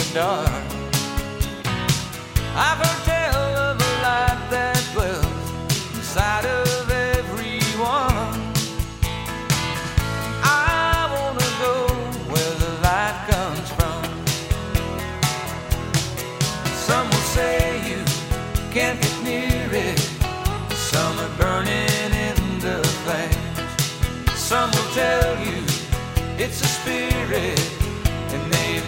dark. I've heard tell of a light that dwells inside of everyone. I wanna go where the light comes from. Some will say you can't get near it. Some are burning in the flames. Some will tell you it's a spirit